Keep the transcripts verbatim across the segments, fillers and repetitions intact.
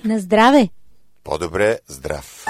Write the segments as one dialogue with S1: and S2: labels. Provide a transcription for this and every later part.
S1: На здраве!
S2: По-добре здрав!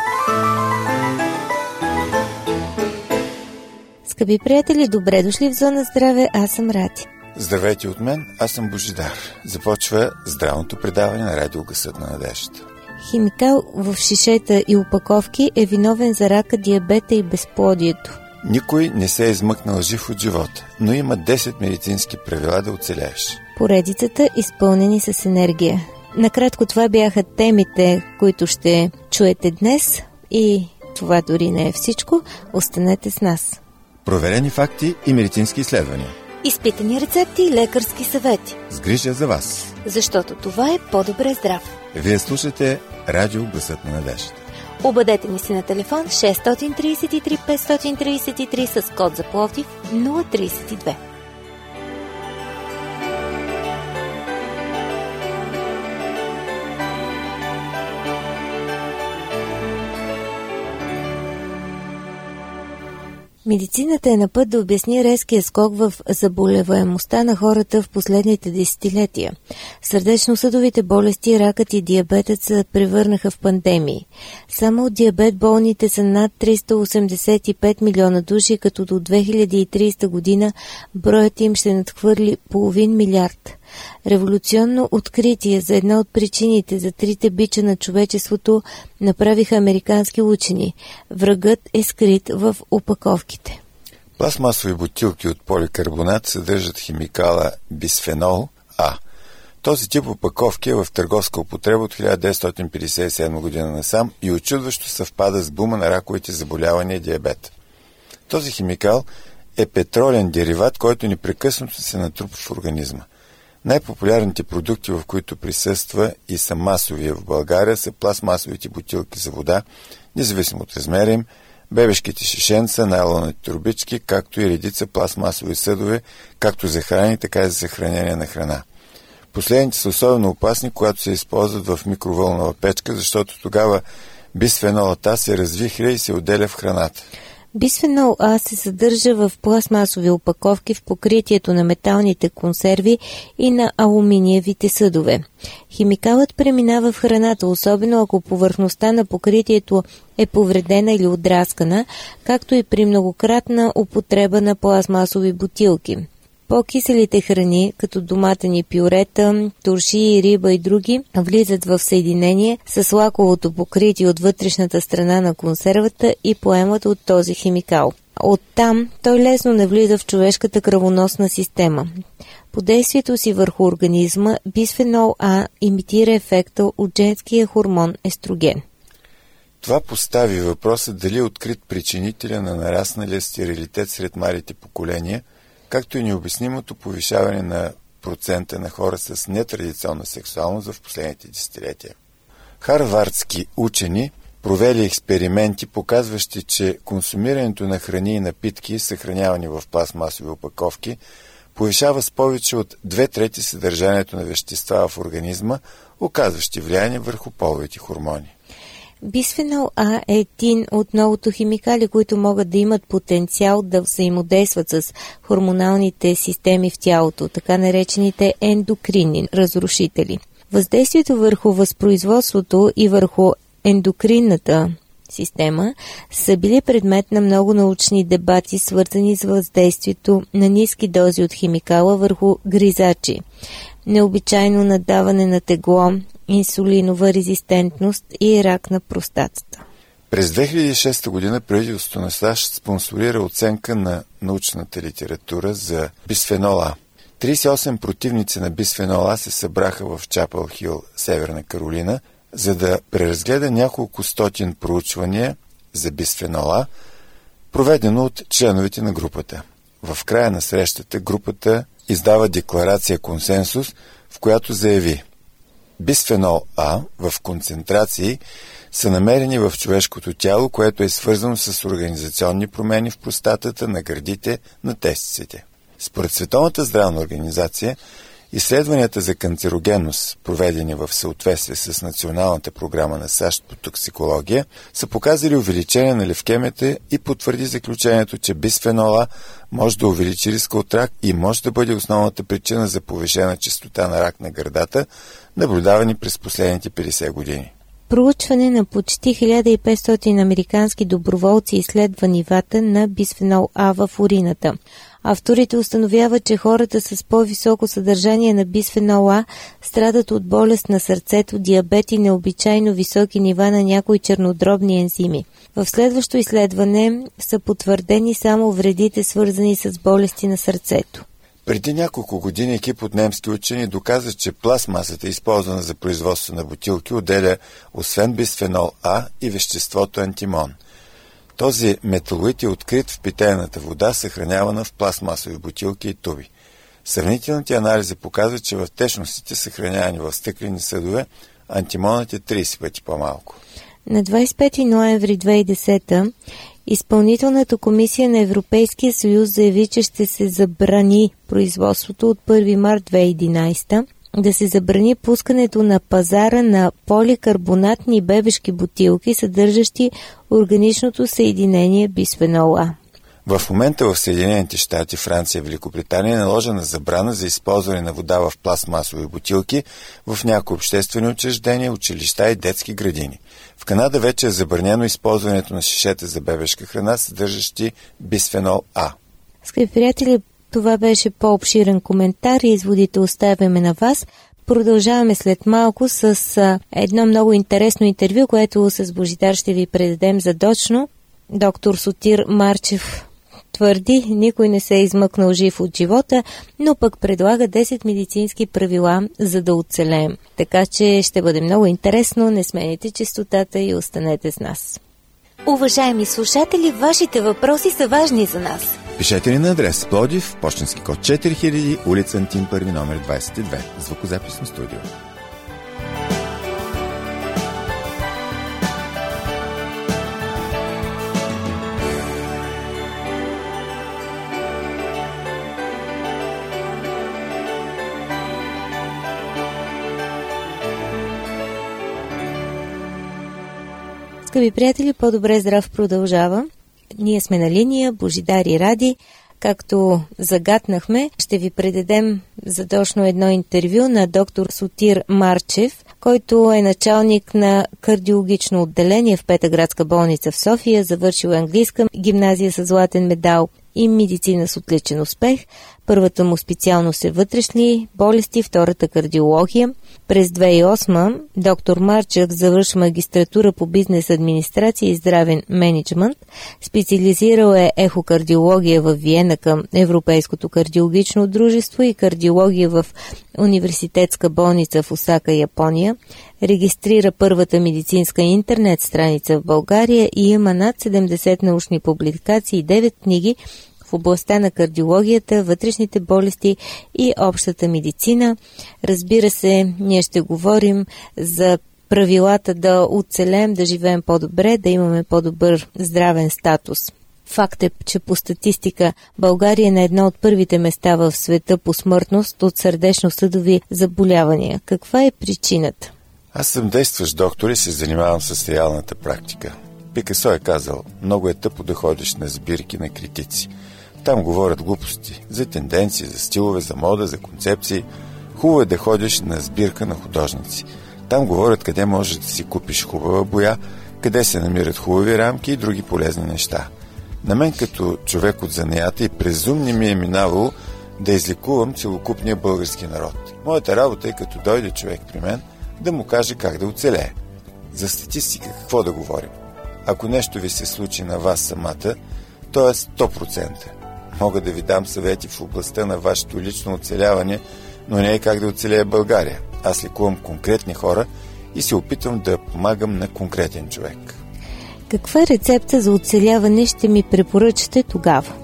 S1: Скъпи приятели, добре дошли в Зона Здраве, аз съм Рати.
S2: Здравейте от мен, аз съм Божидар. Започва здравното предаване на Радио Гласът на надеждата.
S1: Химикал в шишета и опаковки е виновен за рака, диабета и безплодието.
S2: Никой не се е измъкнал жив от живота, но има десет медицински правила да оцелееш.
S1: Поредицата изпълнени с енергия. Накратко това бяха темите, които ще чуете днес, и това дори не е всичко. Останете с нас.
S2: Проверени факти и медицински изследвания.
S1: Изпитани рецепти и лекарски съвети.
S2: С грижа за вас.
S1: Защото това е по-добре здрав.
S2: Вие слушате Радио Гласът на надеждата.
S1: Обадете ни се на телефон шест три три пет три три с код за Пловдив нула три две. Медицината е на път да обясни резкия скок в заболеваемостта на хората в последните десетилетия. Сърдечно-съдовите болести, ракът и диабетът се превърнаха в пандемии. Само от диабет болните са над триста осемдесет и пет милиона души, като до две хиляди и тридесета година броят им ще надхвърли половин милиард. Революционно откритие за една от причините за трите бича на човечеството направиха американски учени. Врагът е скрит в опаковките.
S2: Пластмасови бутилки от поликарбонат съдържат химикала бисфенол А. Този тип опаковки е в търговска употреба от хиляда деветстотин петдесет и седма година насам и очудващо съвпада с бума на раковите заболявания и диабет. Този химикал е петролен дериват, който непрекъснато се натрупва в организма. Най-популярните продукти, в които присъства и са масови в България, са пластмасовите бутилки за вода, независимо от размера им, бебешките шишенца, найлоновите турбички, както и редица пластмасови съдове, както за храни, така и за съхранение на храна. Последните са особено опасни, когато се използват в микровълнова печка, защото тогава бисфенолът А се развихря и се отделя в храната.
S1: Бисфенол А се съдържа в пластмасови опаковки в покритието на металните консерви и на алуминиевите съдове. Химикалът преминава в храната, особено ако повърхността на покритието е повредена или отдраскана, както и при многократна употреба на пластмасови бутилки. По-киселите храни, като доматени пюрета, туршии, риба и други, влизат в съединение с лаковото покритие от вътрешната страна на консервата и поемат от този химикал. Оттам той лесно навлиза в човешката кръвоносна система. По действието си върху организма, бисфенол А имитира ефекта от женския хормон естроген.
S2: Това постави въпроса дали е открит причинителя на нарасналия стерилитет сред младите поколения, както и необяснимото повишаване на процента на хора с нетрадиционна сексуалност в последните десетилетия. Харвардски учени провели експерименти, показващи, че консумирането на храни и напитки, съхранявани в пластмасови опаковки, повишава с повече от две трети съдържанието на вещества в организма, оказващи влияние върху половите хормони.
S1: Бисфенол А е един от многото химикали, които могат да имат потенциал да взаимодействат с хормоналните системи в тялото, така наречените ендокринни разрушители. Въздействието върху възпроизводството и върху ендокринната система са били предмет на много научни дебати, свързани с въздействието на ниски дози от химикала върху гризачи, необичайно надаване на тегло, инсулинова резистентност и рак на простатата.
S2: През две хиляди и шеста година правителството на САЩ спонсорира оценка на научната литература за бисфенол А. тридесет и осем противници на бисфенол А се събраха в Чапъл Хил, Северна Каролина, за да преразгледа няколко стотин проучвания за бисфенол А, проведено от членовете на групата. В края на срещата групата издава декларация консенсус, в която заяви: бисфенол А в концентрации са намерени в човешкото тяло, което е свързано с организационни промени в простатата, на гърдите, на тестиците. Според Световната здравна организация, Изследванията за канцерогенност, проведени в съответствие с Националната програма на САЩ по токсикология, са показали увеличение на левкемията и потвърди заключението, че бисфенол А може да увеличи риска от рак и може да бъде основната причина за повишена честота на рак на гърдата, наблюдавани през последните петдесет години.
S1: Проучване на почти хиляда и петстотин американски доброволци изследва нивата на бисфенол А в урината. Авторите установяват, че хората с по-високо съдържание на бисфенол А страдат от болест на сърцето, диабет и необичайно високи нива на някои чернодробни ензими. В следващо изследване са потвърдени само вредите, свързани с болести на сърцето.
S2: Преди няколко години екип от немски учени доказа, че пластмасата, използвана за производство на бутилки, отделя освен бисфенол А и веществото антимон. Този металоид е открит в питейната вода, съхранявана в пластмасови бутилки и туби. Сравнителните анализи показват, че в течностите, съхранявани в стъклени съдове, антимонът е трийсет пъти по-малко.
S1: На двадесет и пети ноември две хиляди и десета Изпълнителната комисия на Европейския съюз заяви, че ще се забрани производството от първи март две хиляди и единадесета, да се забрани пускането на пазара на поликарбонатни бебешки бутилки, съдържащи органичното съединение бисфенол А.
S2: В момента в Съединените щати, Франция и Великобритания е наложена забрана за използване на вода в пластмасови бутилки в някои обществени учреждения, училища и детски градини. В Канада вече е забранено използването на шишета за бебешка храна, съдържащи бисфенол А.
S1: Скъпи приятели, това беше по-обширен коментар и изводите оставяме на вас. Продължаваме след малко с а, едно много интересно интервю, което с Божидар ще ви предадем задочно. Доктор Сотир Марчев твърди, никой не се е измъкнал жив от живота, но пък предлага десет медицински правила, за да оцелеем. Така че ще бъде много интересно, не смените честотата и останете с нас. Уважаеми слушатели, вашите въпроси са важни за нас.
S2: Пишете ни на адрес Пловдив, пощенски код четири хиляди, улица Антим първи, номер двадесет и две, звукозаписно студио.
S1: Скъпи приятели, по-добре здрав продължава. Ние сме на линия, Божидар и Ради. Както загатнахме, ще ви предадем задочно едно интервю на доктор Сотир Марчев, който е началник на кардиологично отделение в Пета градска болница в София, завършил английска гимназия с златен медал и медицина с отличен успех. Първата му специалност е вътрешни болести, втората кардиология. През две хиляди и осма доктор Марчев завърши магистратура по бизнес администрация и здравен мениджмънт. Специализирал е ехокардиология в Виена към Европейското кардиологично дружество и кардиология в университетска болница в Осака, Япония. Регистрира първата медицинска интернет страница в България и има над седемдесет научни публикации и девет книги в областта на кардиологията, вътрешните болести и общата медицина. Разбира се, ние ще говорим за правилата да оцелеем, да живеем по-добре, да имаме по-добър здравен статус. Факт е, че по статистика България е на едно от първите места в света по смъртност от сърдечно-съдови заболявания. Каква е причината?
S2: Аз съм действащ доктор и се занимавам с реалната практика. Пикасо е казал, много е тъпо да ходиш на сбирки на критици. Там говорят глупости, за тенденции, за стилове, за мода, за концепции. Хубаво е да ходиш на сбирка на художници. Там говорят къде можеш да си купиш хубава боя, къде се намират хубави рамки и други полезни неща. На мен като човек от занаята и презумни ми е минавало да излекувам целокупния български народ. Моята работа е като дойде човек при мен да му каже как да оцелее. За статистика какво да говорим? Ако нещо ви се случи на вас самата, то е сто процента. Мога да ви дам съвети в областта на вашето лично оцеляване, но не е как да оцелее България. Аз лекувам конкретни хора и се опитвам да помагам на конкретен човек.
S1: Каква рецепта за оцеляване ще ми препоръчате тогава?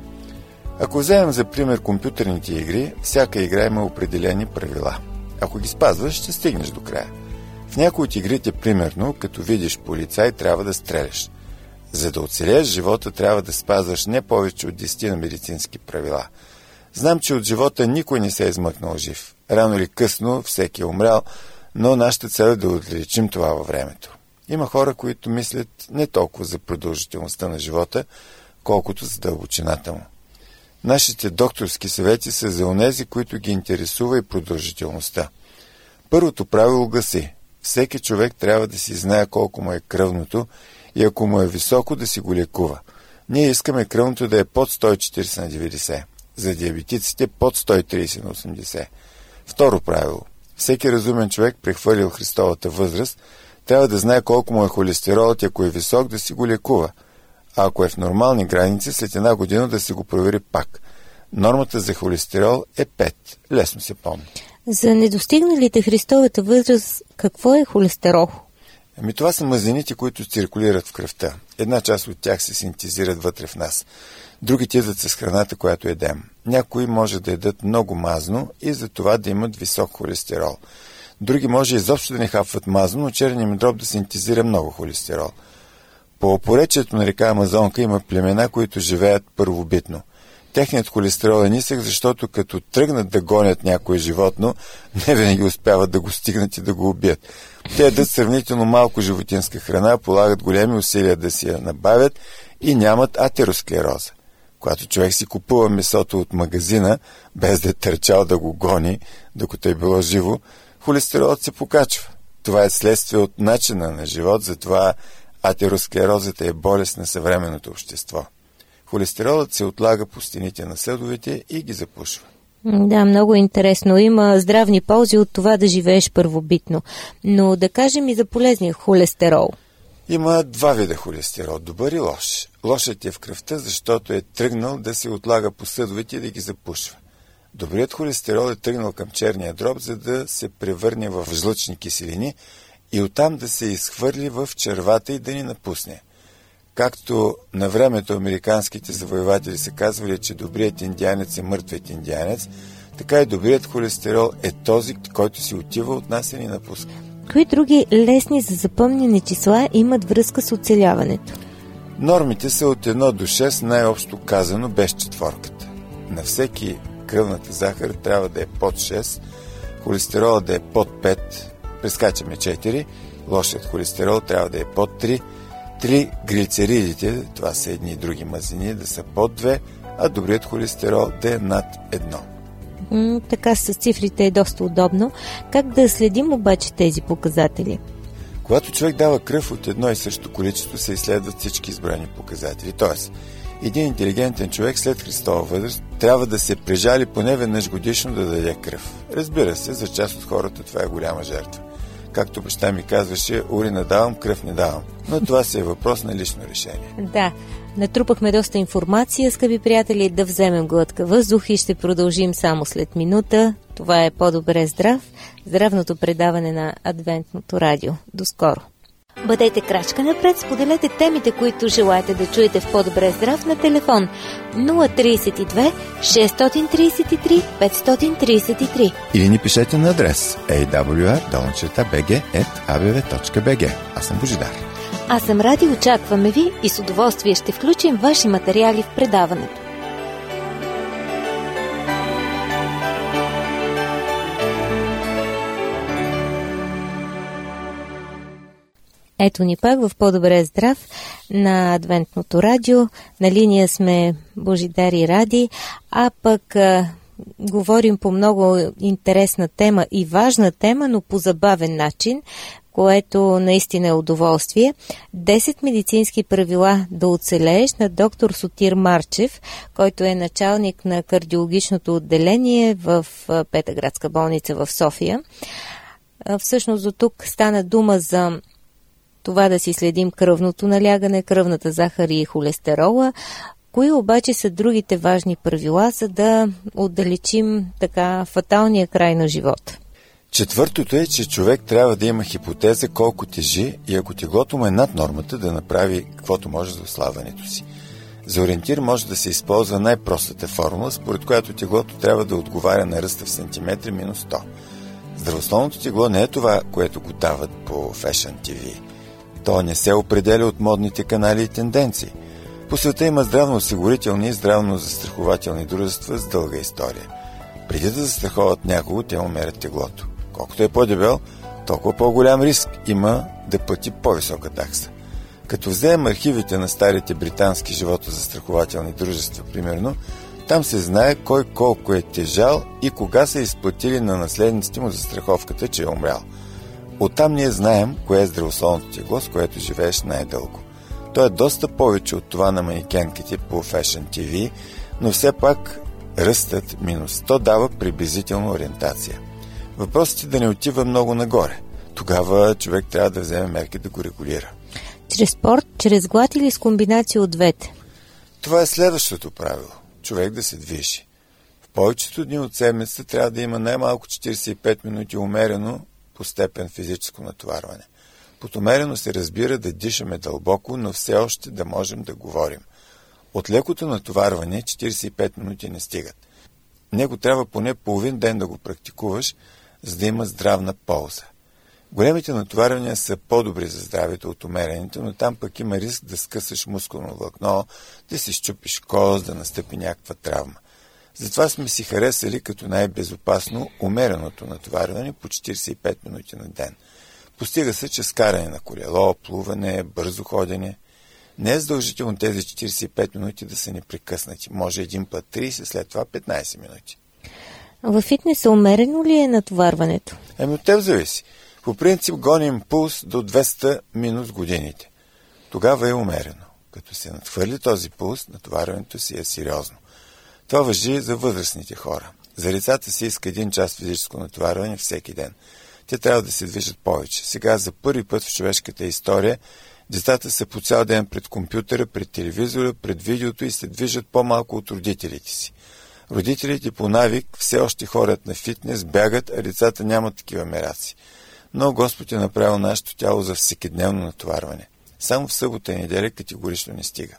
S2: Ако вземем за пример компютърните игри, всяка игра има определени правила. Ако ги спазваш, ще стигнеш до края. В някои от игрите, примерно, като видиш полицай, трябва да стреляш. За да оцелееш живота, трябва да спазваш не повече от десет медицински правила. Знам, че от живота никой не се е измъкнал жив. Рано или късно всеки е умрял, но нашата цел е да отличим това във времето. Има хора, които мислят не толкова за продължителността на живота, колкото за дълбочината му. Нашите докторски съвети са за онези, които ги интересува и продължителността. Първото правило гласи: всеки човек трябва да си знае колко му е кръвното и ако му е високо, да си го лекува. Ние искаме кръвното да е под сто и четиридесет на деветдесет, за диабетиците под сто и тридесет на осемдесет. Второ правило: всеки разумен човек, прехвърлил Христовата възраст, трябва да знае колко му е холестеролът и ако е висок, да си го лекува. А ако е в нормални граници, след една година да си го провери пак. Нормата за холестерол е пет. Лесно се помни.
S1: За недостигналите Христовата възраст, какво е холестерол?
S2: Ами това са мазнините, които циркулират в кръвта. Една част от тях се синтезират вътре в нас. Другите идват с храната, която едем. Някои може да едат много мазно и за това да имат висок холестерол. Други може изобщо да не хапват мазно, но черният им дроб да синтезира много холестерол. По поречието на река Амазонка има племена, които живеят първобитно. Техният холестерол е нисък, защото като тръгнат да гонят някое животно, не винаги успяват да го стигнат и да го убият. Те ядат сравнително малко животинска храна, полагат големи усилия да си я набавят и нямат атеросклероза. Когато човек си купува месото от магазина, без да е търчал да го гони, докато е било живо, холестеролът се покачва. Това е следствие от начина на живот, затова атеросклерозата е болест на съвременното общество. Холестеролът се отлага по стените на съдовете и ги запушва.
S1: Да, много интересно. Има здравни ползи от това да живееш първобитно. Но да кажем и за полезния холестерол.
S2: Има два вида холестерол – добър и лош. Лошът е в кръвта, защото е тръгнал да се отлага по съдовете и да ги запушва. Добрият холестерол е тръгнал към черния дроб, за да се превърне в жлъчни киселини и оттам да се изхвърли в червата и да ни напусне. Както на времето американските завоеватели са казвали, че добрият индианец е мъртвият индианец, така и добрият холестерол е този, който си отива от нас и ни напуска.
S1: Кои други лесни за запомняне числа имат връзка с оцеляването?
S2: Нормите са от едно до шест, най-общо казано без четворката. На всеки кръвната захар трябва да е под шест, холестерола да е под пет, прескачаме четири, лошият холестерол трябва да е под три, три глицеридите, това са едни и други мазнини, да са под две, а добрият холестерол да е над едно.
S1: М, така с цифрите е доста удобно. Как да следим обаче тези показатели?
S2: Когато човек дава кръв от едно и също количество, се изследват всички избрани показатели. Тоест, един интелигентен човек след Христова възраст трябва да се прижали поне веднъж годишно да даде кръв. Разбира се, за част от хората това е голяма жертва. Както баща ми казваше, урина давам, кръв не давам. Но това си е въпрос на лично решение.
S1: Да, натрупахме доста информация, скъпи приятели, да вземем глътка въздух и ще продължим само след минута. Това е По-добре здрав, здравното предаване на Адвентното радио. До скоро! Бъдете крачка напред, споделете темите, които желаете да чуете в По-добре здрав на телефон нула три две шест три три пет три три
S2: или ни пишете на адрес ей дабъл ю ар долна би джи ет а бе ве точка би джи. Аз съм Божидар.
S1: Аз съм Ради, очакваме ви и с удоволствие ще включим ваши материали в предаването. Ето ни пак в По-добре здрав на Адвентното радио. На линия сме Божидар и Ради, а пък а, говорим по много интересна тема и важна тема, но по забавен начин, което наистина е удоволствие. десет медицински правила да оцелееш на доктор Сотир Марчев, който е началник на кардиологичното отделение в Пета градска болница в София. Всъщност до тук стана дума за това да си следим кръвното налягане, кръвната захар и холестерола. Кои обаче са другите важни правила, за да отдалечим така фаталния край на живота?
S2: Четвъртото е, че човек трябва да има хипотеза колко тежи и ако теглото му е над нормата, да направи каквото може за ослабването си. За ориентир може да се използва най-простата формула, според която теглото трябва да отговаря на ръста в сантиметри минус сто. Здравословното тегло не е това, което го дават по Fashion ти ви. То не се определя от модните канали и тенденции. По света има здравноосигурителни и здравнозастрахователни дружества с дълга история. Преди да застраховат някого, те му мерят теглото. Колкото е по-дебел, толкова по-голям риск има да плати по-висока такса. Като вземем архивите на старите британски животозастрахователни дружества, примерно, там се знае кой колко е тежал и кога са изплатили на наследниците му застраховката, че е умрял. Оттам ние знаем кое е здравословното тегло, с което живееш най-дълго. То е доста повече от това на манекенките по Fashion ти ви, но все пак ръстът минус сто дава приблизителна ориентация. Въпросът е да не отива много нагоре. Тогава човек трябва да вземе мерки да го регулира.
S1: Чрез спорт, чрез глад или с комбинация от двете?
S2: Това е следващото правило. Човек да се движи. В повечето дни от седмицата трябва да има най-малко четиридесет и пет минути умерено по степен физическо натоварване. Под умерено се разбира да дишаме дълбоко, но все още да можем да говорим. От лекото натоварване четиридесет и пет минути не стигат. Него трябва поне половин ден да го практикуваш, за да има здравна полза. Големите натоварвания са по-добри за здравето от умерените, но там пък има риск да скъсаш мускулно влакно, да си счупиш кост, да настъпи някаква травма. Затова сме си харесали като най-безопасно умереното натоварване по четиридесет и пет минути на ден. Постига се чрез каране на колело, плуване, бързо ходене. Не е задължително тези четиридесет и пет минути да са непрекъснати. Може един път тридесет, след това петнайсет минути.
S1: Във фитнеса умерено ли е натоварването?
S2: Еми от теб зависи. По принцип гоним пулс до двеста минус годините. Тогава е умерено. Като се надхвърли този пулс, натоварването си е сериозно. Това важи за възрастните хора. За децата се иска един час физическо натоварване всеки ден. Те трябва да се движат повече. Сега за първи път в човешката история децата са по цял ден пред компютъра, пред телевизора, пред видеото и се движат по-малко от родителите си. Родителите по навик все още ходят на фитнес, бягат, а децата нямат такива мераци. Но Господ е направил нашето тяло за всекидневно натоварване. Само в събота и неделя категорично не стига.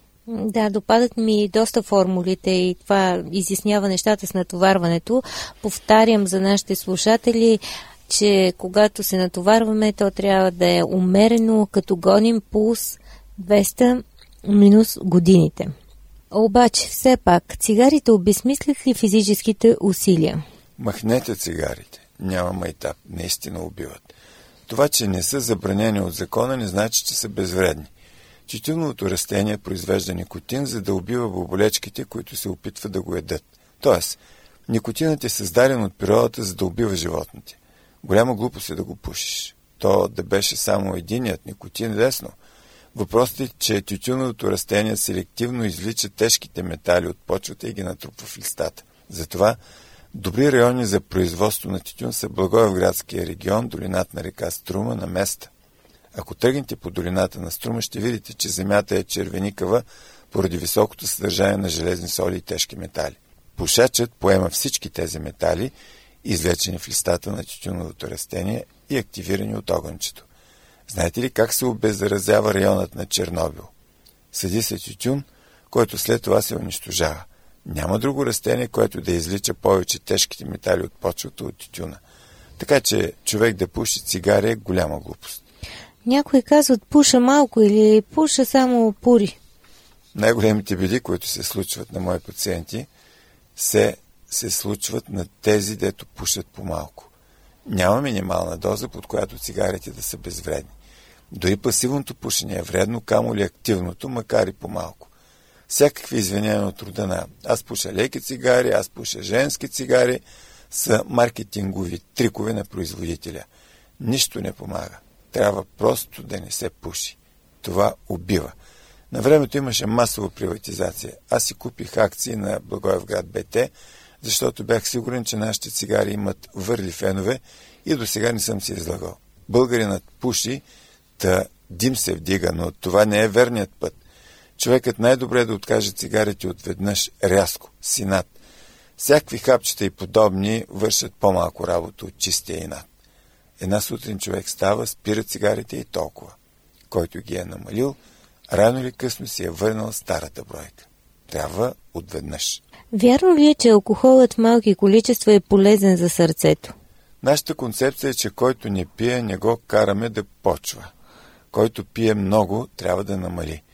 S1: Да, допадат ми доста формулите и това изяснява нещата с натоварването. Повтарям за нашите слушатели, че когато се натоварваме, то трябва да е умерено, като гоним пулс двеста минус годините. Обаче, все пак, цигарите обезмислят ли физическите усилия?
S2: Махнете цигарите. Няма майтап. Наистина убиват. Това, че не са забранени от закона, не значи, че са безвредни. Тютюновото растение произвежда никотин, за да убива боболечките, които се опитват да го едат. Тоест, никотинът е създаден от природата, за да убива животните. Голяма глупост е да го пушиш. То да беше само единият никотин лесно. Въпросът е, че тютюновото растение селективно извлича тежките метали от почвата и ги натрупва в листата. Затова добри райони за производство на тютюн са Благоевградския регион, долината на река Струма, на Места. Ако тръгнете по долината на Струма, ще видите, че земята е червеникава поради високото съдържание на железни соли и тежки метали. Пушачът поема всички тези метали, извлечени в листата на тютюновото растение и активирани от огънчето. Знаете ли как се обеззаразява районът на Чернобил? Съди се тютюн, който след това се унищожава. Няма друго растение, което да излича повече тежките метали от почвата от тютюна. Така че човек да пуши цигари е голяма глупост.
S1: Някои казват пуша малко или пуша само пури.
S2: Най-големите беди, които се случват на мои пациенти, се, се случват на тези, дето пушат по-малко. Няма минимална доза, под която цигарите да са безвредни. Дори пасивното пушене е вредно, камо ли активното, макар и по-малко. Всякакви извинения от рода на аз пуша леки цигари, аз пуша женски цигари, са маркетингови трикове на производителя. Нищо не помага. Трябва просто да не се пуши. Това убива. На времето имаше масова приватизация. Аз си купих акции на Благоевград БТ, защото бях сигурен, че нашите цигари имат върли фенове и до сега не съм си излагал. Българинът пуши, та дим се вдига, но това не е верният път. Човекът най-добре е да откаже цигарите отведнъж рязко, синат. Всякакви хапчета и подобни вършат по-малко работа от чистия инат. Една сутрин човек става, спира цигарите и толкова. Който ги е намалил, рано или късно си е върнал старата бройка. Трябва отведнъж.
S1: Вярно ли е, че алкохолът в малки количества е полезен за сърцето?
S2: Нашата концепция е, че който не пие, не го караме да почва. Който пие много, трябва да намали.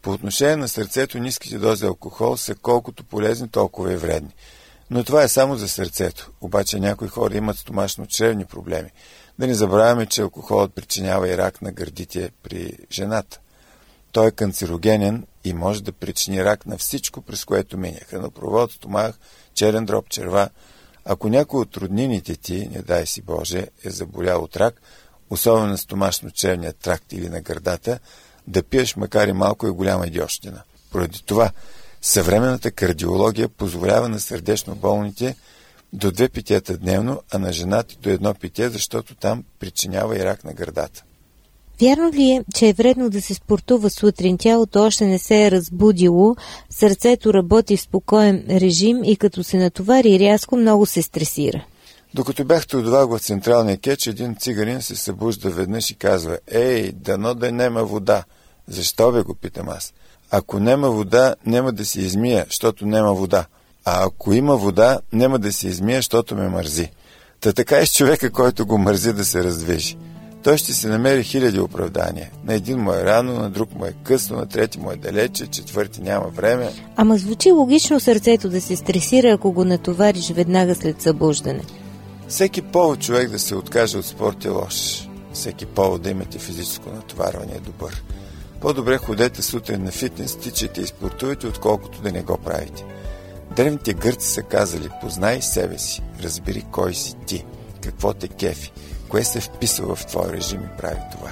S2: По отношение на сърцето, ниските дози алкохол са колкото полезни, толкова и вредни. Но това е само за сърцето. Обаче някои хора имат стомашно-чревни проблеми. Да не забравяме, че алкохолът причинява и рак на гърдите при жената. Той е канцерогенен и може да причини рак на всичко, през което мине. Хранопровод, стомах, черен дроб, черва. Ако някой от роднините ти, не дай си Боже, е заболял от рак, особено на стомашно-черния тракт или на гърдата, да пиеш макар и малко и голяма идиощина. Поради това, съвременната кардиология позволява на сърдечно болните до две питиета дневно, а на жената до едно питие, защото там причинява и рак на гърдата.
S1: Вярно ли е, че е вредно да се спортува сутрин? Тялото още не се е разбудило, сърцето работи в спокоен режим и като се натовари рязко, много се стресира.
S2: Докато бях трудовак в Централния кетч, един цигарин се събужда веднъж и казва: „Ей, дано да нема вода“. „Защо бе?“ го питам аз. „Ако нема вода, нема да се измия, защото нема вода. А ако има вода, нема да се измия, защото ме мързи“. Та така и с човека, който го мързи да се раздвижи. Той ще се намери хиляди оправдания. На един му е рано, на друг му е късно, на трети му е далече, четвърти няма време.
S1: Ама звучи логично сърцето да се стресира, ако го натовариш веднага след събуждане.
S2: Всеки повод човек да се откаже от спорт е лош. Всеки повод да имате физическо натоварване е добър. По-добре ходете сутрин на фитнес, тичайте и спортувайте, отколкото да не го правите. Древните гърци са казали: „Познай себе си, разбери кой си ти, какво те кефи, кое се вписва в твой режим и прави това“.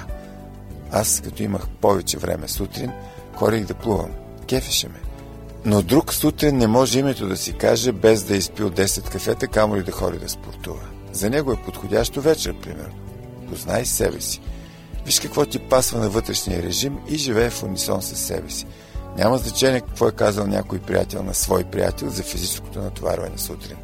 S2: Аз, като имах повече време сутрин, ходих да плувам. Кефеше ме. Но друг сутрин не може името да си каже, без да е изпил десет кафета, камо ли да ходи да спортува. За него е подходящо вечер, примерно. Познай себе си. Виж какво ти пасва на вътрешния режим и живее в унисон със себе си. Няма значение какво е казал някой приятел на свой приятел за физическото натоварване сутрин.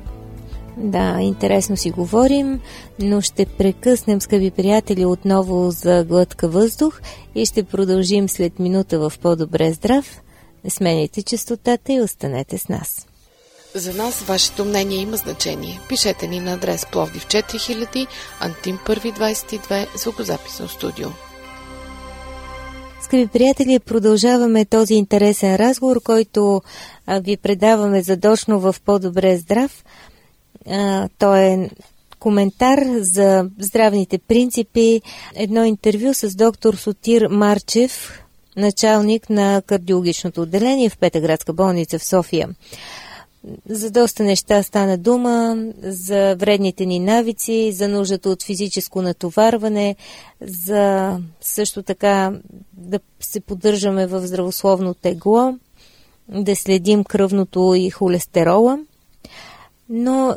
S1: Да, интересно си говорим, но ще прекъснем, скъпи приятели, отново за глътка въздух и ще продължим след минута в По-добре здрав. Не сменяйте честотата и останете с нас.
S3: За нас вашето мнение има значение. Пишете ни на адрес Пловдив четири хиляди, Антим първи двадесет и две, звукозаписно студио.
S1: Скъпи приятели, продължаваме този интересен разговор, който а, ви предаваме задочно в По-добре здрав. А, той е коментар за здравните принципи, едно интервю с доктор Сотир Марчев, началник на кардиологичното отделение в Петъградска болница в София. За доста неща стана дума, за вредните ни навици, за нуждата от физическо натоварване, за също така да се поддържаме в здравословно тегло, да следим кръвното и холестерола. Но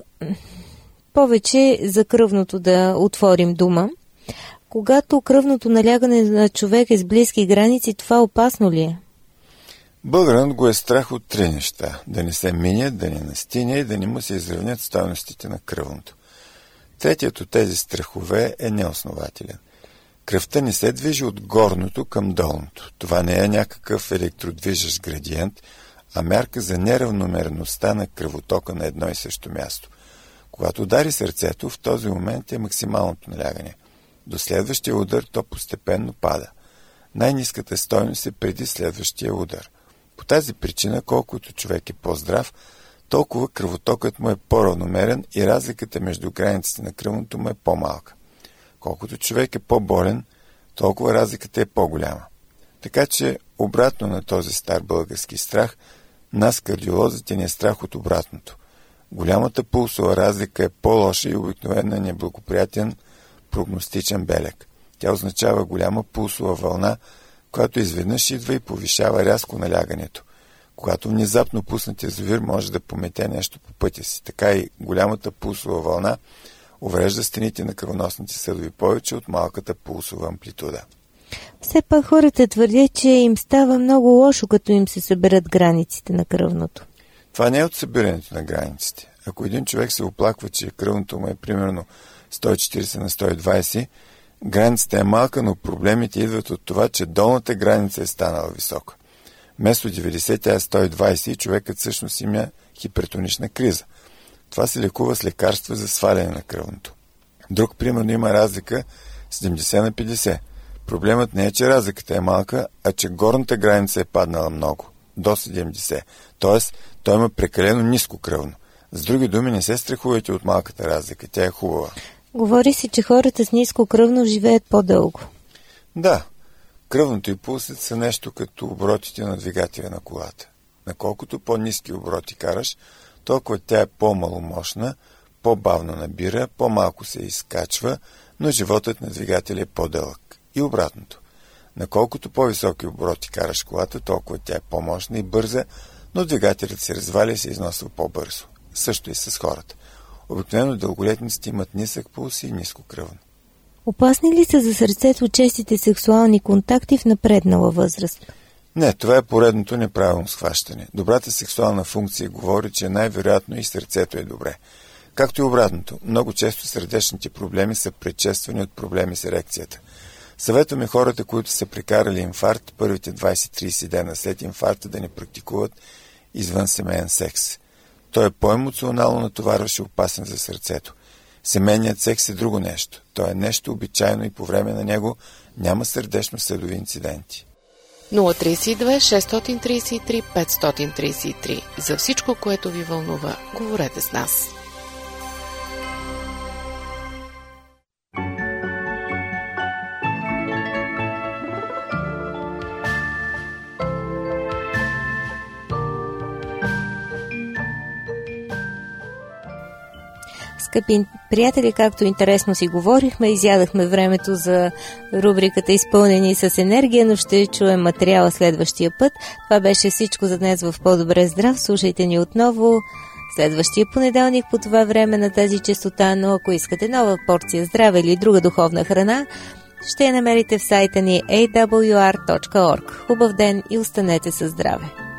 S1: повече за кръвното да отворим дума. Когато кръвното налягане на човек е с близки граници, това опасно ли е?
S2: Българът го е страх от три неща. Да не се мине, да не настине и да не му се изравнят стойностите на кръвното. Третият от тези страхове е неоснователен. Кръвта не се движи от горното към долното. Това не е някакъв електродвижещ градиент, а мярка за неравномерността на кръвотока на едно и също място. Когато удари сърцето, в този момент е максималното налягане. До следващия удар то постепенно пада. Най-ниската стойност е преди следващия удар. По тази причина, колкото човек е по-здрав, толкова кръвотокът му е по-равномерен и разликата между границите на кръвното му е по-малка. Колкото човек е по-болен, толкова разликата е по-голяма. Така че, обратно на този стар български страх, нас, кардиолозите, ни е страх от обратното. Голямата пулсова разлика е по-лоша и обикновено неблагоприятен прогностичен белег. Тя означава голяма пулсова вълна, която изведнъж идва и повишава рязко налягането. Когато внезапно пуснат язовир, може да помете нещо по пътя си. Така и голямата пулсова вълна уврежда стените на кръвоносните съдове повече от малката пулсова амплитуда.
S1: Все пак хората твърдят, че им става много лошо, като им се съберат границите на кръвното.
S2: Това не е от събирането на границите. Ако един човек се оплаква, че кръвното му е примерно сто и четиридесет на сто и двадесет, границата е малка, но проблемите идват от това, че долната граница е станала висока. Вместо деветдесет тя е сто и двадесет и човекът всъщност има хипертонична криза. Това се лекува с лекарства за сваляне на кръвното. Друг примерно има разлика седемдесет на петдесет. Проблемът не е, че разликата е малка, а че горната граница е паднала много, до седемдесет. Тоест, той има прекалено ниско кръвно. С други думи, не се страхувайте от малката разлика, тя е хубава.
S1: Говори се, че хората с ниско кръвно живеят по-дълго.
S2: Да, кръвното и пулсът са нещо като оборотите на двигателя на колата. Наколкото по-ниски обороти караш, толкова тя е по-маломощна, по-бавно набира, по-малко се изкачва, но животът на двигателя е по-дълъг. И обратното. Наколкото по-високи обороти караш колата, толкова тя е по-мощна и бърза, но двигателят се разваля и се износва по-бързо. Също и с хората. Обикновено дълголетниците имат нисък пулс и ниско кръвно.
S1: Опасни ли са за сърцето честите сексуални контакти в напреднала възраст?
S2: Не, това е поредното неправилно схващане. Добрата сексуална функция говори, че най-вероятно и сърцето е добре. Както и обратното, много често сърдечните проблеми са предшествани от проблеми с ерекцията. Съветваме хората, които са прекарали инфаркт, първите двайсет-трийсет дена след инфаркта да не практикуват извън семейен секс. Той е по-емоционално натоварващ и опасен за сърцето. Семейният секс е друго нещо. Той е нещо обичайно и по време на него няма сърдечно-съдови инциденти.
S3: нула три две шест три три пет три три. За всичко, което ви вълнува, говорете с нас.
S1: Скъпи приятели, както интересно си говорихме, изядахме времето за рубриката Изпълнени с енергия, но ще чуем материала следващия път. Това беше всичко за днес в По-добре здрав. Слушайте ни отново следващия понеделник по това време на тази честота, но ако искате нова порция здраве или друга духовна храна, ще я намерите в сайта ни ей дабъл ю ар точка орг. Хубав ден и останете със здраве!